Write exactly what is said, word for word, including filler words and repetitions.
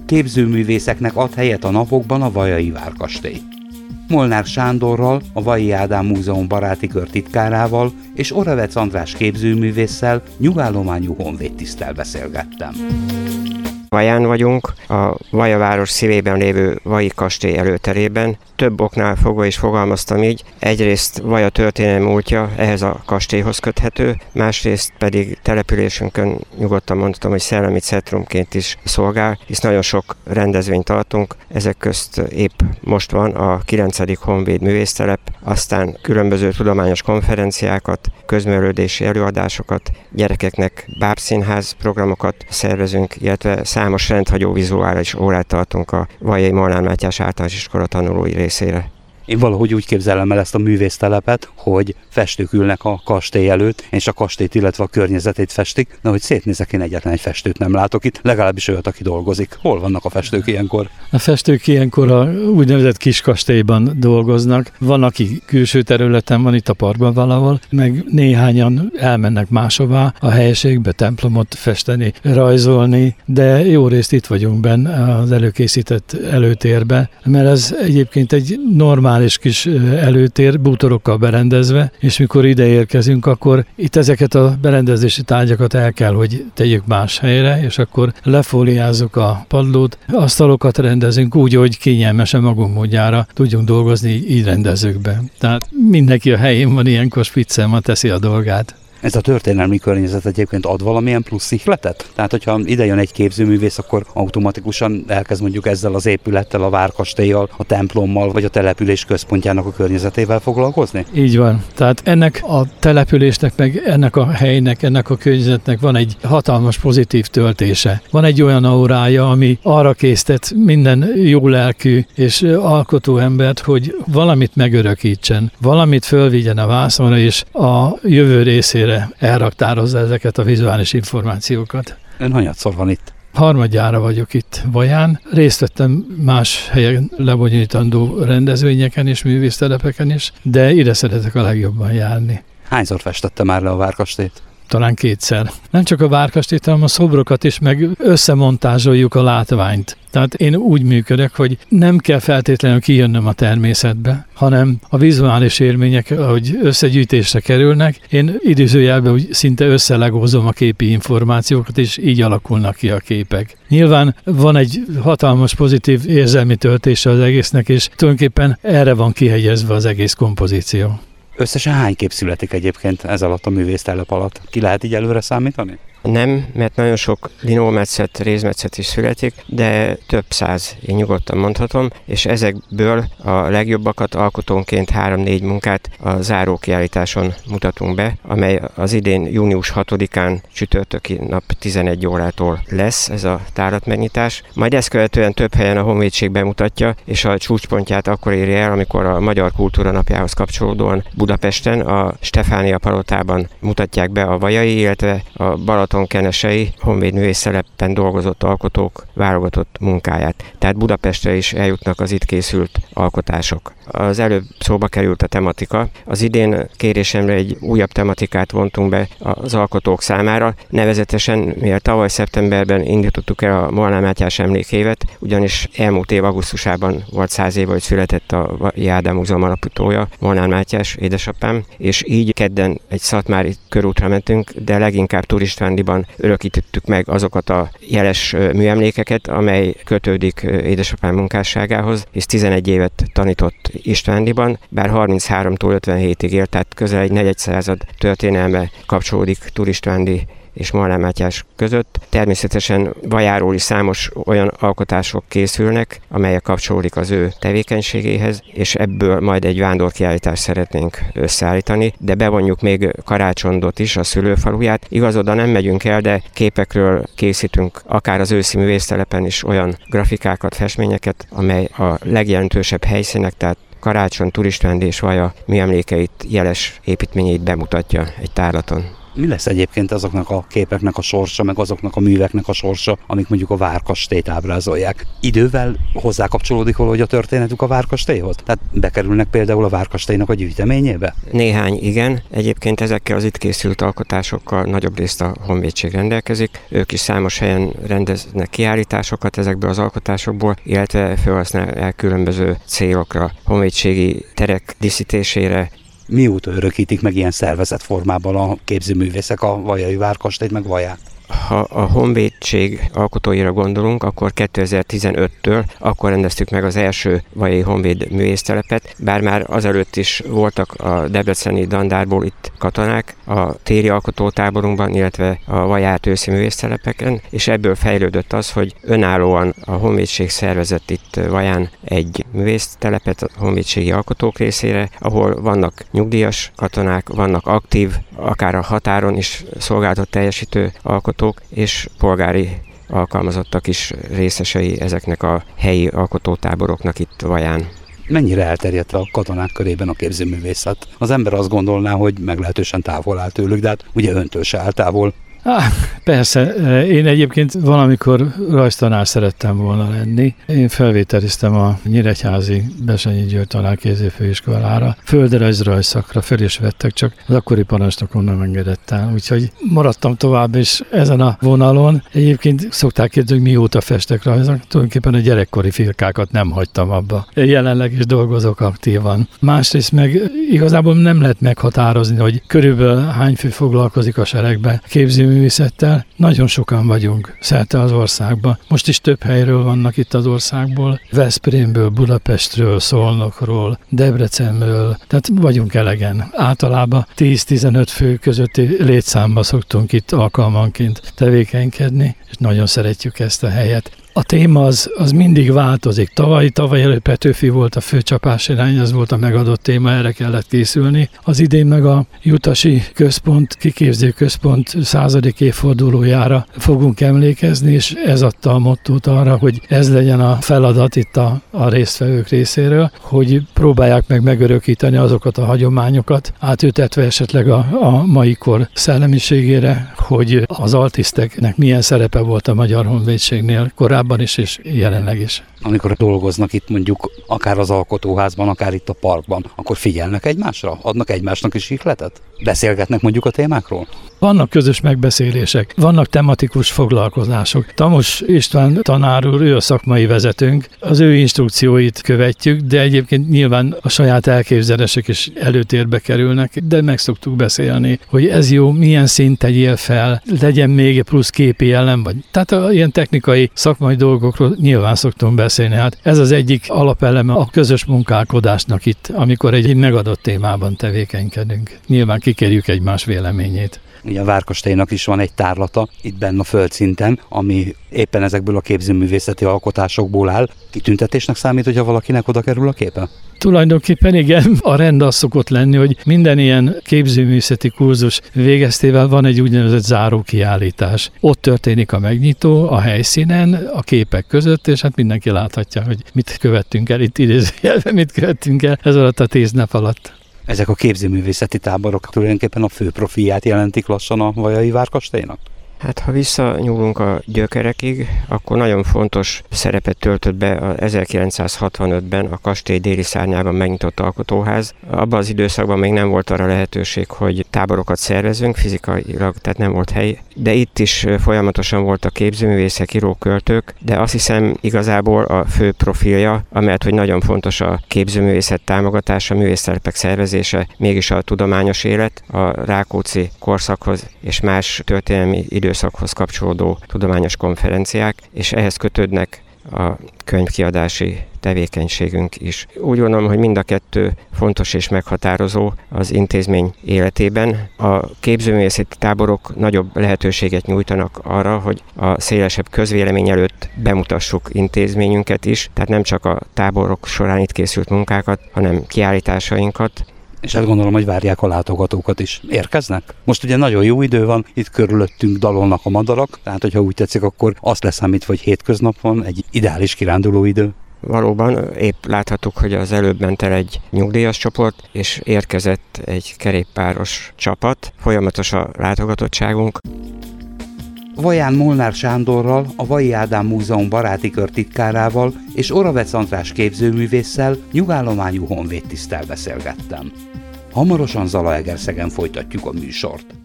képzőművészeknek ad helyet a napokban a vajai várkastély. Molnár Sándorral, a Vajai Ádám Múzeum baráti kör titkárával és Oravec András képzőművésszel nyugállományú honvédtiszttel beszélgettem. Vaján vagyunk, a Vaja város szívében lévő Vajai kastély előterében. Több oknál fogva is fogalmaztam így. Egyrészt Vaja történelmi múltja ehhez a kastélyhoz köthető, másrészt pedig településünkön nyugodtan mondhatom, hogy szellemi centrumként is szolgál, hisz nagyon sok rendezvényt tartunk, ezek közt épp most van a kilencedik honvéd művésztelep, aztán különböző tudományos konferenciákat, közművelődési előadásokat, gyerekeknek bábszínház programokat szervezünk, illetve számos rendhagyó vizuális órát tartunk a Vajai Molnár Mátyás általános iskola tanulói részére. Én valahogy úgy képzelem el ezt a művésztelepet, hogy festők ülnek a kastély előtt, és a kastélyt, illetve a környezetét festik, de hogy szétnézek, én egyetlen egy festőt nem látok itt, legalábbis olyat, aki dolgozik. Hol vannak a festők ilyenkor? A festők ilyenkor a úgynevezett kiskastélyban dolgoznak. Van, aki külső területen van, itt a parkban valahol, meg néhányan elmennek máshová a helyiségbe templomot festeni, rajzolni, de jó részt itt vagyunk benne az előkészített előtérbe, mert ez egyébként egy normál és kis előtér, bútorokkal berendezve, és mikor ide érkezünk, akkor itt ezeket a berendezési tárgyakat el kell, hogy tegyük más helyre, és akkor lefóliázzuk a padlót, asztalokat rendezünk úgy, hogy kényelmesen magunk módjára tudjunk dolgozni, így rendezzük be. Tehát mindenki a helyén van, ilyenkor spiccelma teszi a dolgát. Ez a történelmi környezet egyébként ad valamilyen plusz ihletet? Tehát, hogyha ide jön egy képzőművész, akkor automatikusan elkezd mondjuk ezzel az épülettel, a várkastéllyal, a templommal, vagy a település központjának a környezetével foglalkozni? Így van. Tehát ennek a településnek, meg ennek a helynek, ennek a környezetnek van egy hatalmas pozitív töltése. Van egy olyan aurája, ami arra késztet minden jó lelkű és alkotó embert, hogy valamit megörökítsen, valamit fölvigyen a vászonra, és a jövő részére elraktározza ezeket a vizuális információkat. Ön hanyatszor van itt? Harmadjára vagyok itt Vaján. Részt vettem más helyen lebonyolítandó rendezvényeken és művésztelepeken is, de ide szeretek a legjobban járni. Hányszor festette már le a várkastélyt? Talán kétszer. Nem csak a várkastélyt, hanem a szobrokat is, meg összemontázsoljuk a látványt. Tehát én úgy működök, hogy nem kell feltétlenül kijönnöm a természetbe, hanem a vizuális élmények, ahogy összegyűjtésre kerülnek, én idézőjelben úgy szinte összelegózom a képi információkat, és így alakulnak ki a képek. Nyilván van egy hatalmas pozitív érzelmi töltése az egésznek, és tulajdonképpen erre van kihegyezve az egész kompozíció. Összesen hány kép születik egyébként ez alatt a művésztelep alatt? Ki lehet így előre számítani? Nem, mert nagyon sok linolmetszet, rézmetszet is születik, de több száz, én nyugodtan mondhatom, és ezekből a legjobbakat alkotónként három-négy munkát a zárókiállításon mutatunk be, amely az idén június hatodikán csütörtöki nap tizenegy órától lesz ez a tárlatmegnyitás. Majd ezt követően több helyen a Honvédség bemutatja, és a csúcspontját akkor éri el, amikor a Magyar Kultúra Napjához kapcsolódóan Budapesten, a Stefánia Palotában mutatják be a vajai, illetve a balatonkenesei honvéd művésztelepen dolgozott alkotók válogatott munkáját. Tehát Budapestre is eljutnak az itt készült alkotások. Az előbb szóba került a tematika. Az idén kérésemre egy újabb tematikát vontunk be az alkotók számára. Nevezetesen, mivel tavaly szeptemberben indítottuk el a Molnár Mátyás emlékévet, ugyanis elmúlt év augusztusában volt száz éve, hogy született a Vajai Ádám Múzeum alapítója, Molnár Mátyás, édesapám, és így kedden egy szatmári körútra mentünk, de leginkább Turistvándban örökítettük meg azokat a jeles műemlékeket, amely kötődik édesapám munkásságához, és tizenegy évet tanított Istvándiban, bár harmincháromtól ötvenhétig élt, tehát közel egy negyedszázad történelme kapcsolódik Turistvándi és Molnár Mátyás között. Természetesen Vajáról is számos olyan alkotások készülnek, amelyek kapcsolódik az ő tevékenységéhez, és ebből majd egy vándorkiállítást szeretnénk összeállítani, de bevonjuk még Karácsondot is, a szülőfaluját. Igaz, oda nem megyünk el, de képekről készítünk akár az őszi művésztelepen is olyan grafikákat, festményeket, amely a legjelentősebb helyszínek, tehát Karácsony, Turistvándi és Vaja műemlékeit, jeles építményeit bemutatja egy tárlaton. Mi lesz egyébként azoknak a képeknek a sorsa, meg azoknak a műveknek a sorsa, amik mondjuk a várkastélyt ábrázolják? Idővel hozzákapcsolódik valahogy a történetük a várkastélyhoz? Tehát bekerülnek például a várkastélynak a gyűjteményébe? Néhány igen. Egyébként ezekkel az itt készült alkotásokkal nagyobb részt a honvédség rendelkezik. Ők is számos helyen rendeznek kiállításokat ezekből az alkotásokból, illetve felhasználják különböző célokra, honvédségi terek díszítésére. Mióta örökítik meg ilyen szervezett formában a képzőművészek a vajai várkastélyt meg vaját? Ha a honvédség alkotóira gondolunk, akkor kétezer-tizenöttől akkor rendeztük meg az első vajai honvéd művésztelepet, bár már azelőtt is voltak a debreceni dandárból itt katonák a téri alkotótáborunkban, illetve a vaját őszi művésztelepeken, és ebből fejlődött az, hogy önállóan a honvédség szervezett itt Vaján egy művésztelepet a honvédségi alkotók részére, ahol vannak nyugdíjas katonák, vannak aktív, akár a határon is szolgálatot teljesítő alkotók, és polgári alkalmazottak is részesei ezeknek a helyi alkotótáboroknak itt Vaján. Mennyire elterjedt a katonák körében a képzőművészet? Az ember azt gondolná, hogy meglehetősen távol áll tőlük, de hát ugye öntől se áll távol. Á, persze, én egyébként valamikor rajztanár szerettem volna lenni. Én felvételiztem a Nyíregyházi Bessenyi György tanárképzőfőiskolára. Földrajz rajzszakra fel is vettek, csak az akkori parancsnokom nem engedett el. Úgyhogy maradtam tovább is ezen a vonalon. Egyébként szokták kérdezni, hogy mióta festek rajzok. Tulajdonképpen a gyerekkori firkákat nem hagytam abba. Jelenleg is dolgozok aktívan. Másrészt meg igazából nem lehet meghatározni, hogy körülbelül hány fő foglalkozik a seregbe képzőművészettel. Nagyon sokan vagyunk szerte az országban. Most is több helyről vannak itt az országból. Veszprémből, Budapestről, Szolnokról, Debrecenből. Tehát vagyunk elegen. Általában tíz-tizenöt fő közötti létszámba szoktunk itt alkalmanként tevékenykedni, és nagyon szeretjük ezt a helyet. A téma az, az mindig változik. Tavaly, tavaly előtt Petőfi volt a főcsapás irány, ez volt a megadott téma, erre kellett készülni. Az idén meg a Jutasi Központ, kiképző központ századik évfordulójára fogunk emlékezni, és ez adta a mottót arra, hogy ez legyen a feladat itt a, a résztvevők részéről, hogy próbálják meg megörökíteni azokat a hagyományokat, átültetve esetleg a, a mai kor szellemiségére, hogy az altiszteknek milyen szerepe volt a Magyar Honvédségnél korábban is, és jelenleg is. Amikor dolgoznak itt mondjuk akár az alkotóházban, akár itt a parkban, akkor figyelnek egymásra? Adnak egymásnak is ihletet? Beszélgetnek mondjuk a témákról? Vannak közös megbeszélések, vannak tematikus foglalkozások. Tamos István tanár úr, ő a szakmai vezetőnk, az ő instrukcióit követjük, de egyébként nyilván a saját elképzelések is előtérbe kerülnek, de meg szoktuk beszélni, hogy ez jó, milyen szint tegyél fel, legyen még plusz képi jellem, vagy. Tehát a, ilyen technikai, szakmai dolgokról nyilván szoktunk beszélni. Hát ez az egyik alapeleme a közös munkálkodásnak itt, amikor egy megadott témában tevékenykedünk. Nyilván kikérjük egymás véleményét. Ugye a Várkastélynak is van egy tárlata itt benne a földszinten, ami éppen ezekből a képzőművészeti alkotásokból áll. Kitüntetésnek számít, hogyha valakinek oda kerül a képe? Tulajdonképpen igen, a rend az szokott lenni, hogy minden ilyen képzőművészeti kurzus végeztével van egy úgynevezett zárókiállítás. Ott történik a megnyitó a helyszínen, a képek között, és hát mindenki láthatja, hogy mit követtünk el, itt idézőjelben mit követtünk el ez alatt a tíz nap alatt. Ezek a képzőművészeti táborok tulajdonképpen a fő profilját jelentik lassan a vajai Várkastélynak? Hát ha visszanyúlunk a gyökerekig, akkor nagyon fontos szerepet töltött be a ezerkilencszázhatvanötben a kastély déli szárnyában megnyitott alkotóház. Abban az időszakban még nem volt arra lehetőség, hogy táborokat szervezünk, fizikailag, tehát nem volt hely. De itt is folyamatosan voltak képzőművészek, írók, költők, de azt hiszem igazából a fő profilja, amellett, hogy nagyon fontos a képzőművészet támogatása, a művésztelepek szervezése, mégis a tudományos élet, a Rákóczi korszakhoz és más történelmi időszakhoz kapcsolódó tudományos konferenciák, és ehhez kötődnek a könyvkiadási tevékenységünk is. Úgy gondolom, hogy mind a kettő fontos és meghatározó az intézmény életében. A képzőművészeti táborok nagyobb lehetőséget nyújtanak arra, hogy a szélesebb közvélemény előtt bemutassuk intézményünket is, tehát nem csak a táborok során itt készült munkákat, hanem kiállításainkat. És hát gondolom, hogy várják a látogatókat is. Érkeznek? Most ugye nagyon jó idő van, itt körülöttünk dalolnak a madarak, tehát hogyha úgy tetszik, akkor azt leszámítva, hogy hétköznap van, egy ideális kiránduló idő. Valóban épp láthattuk, hogy az előbb ment el egy nyugdíjas csoport, és érkezett egy kerékpáros csapat. Folyamatos a látogatottságunk. Vaján Molnár Sándorral, a Vajai Ádám Múzeum baráti kör titkárával és Oravec András képzőművésszel, nyugállományú honvédtiszttel beszélgettem. Hamarosan Zalaegerszegen folytatjuk a műsort.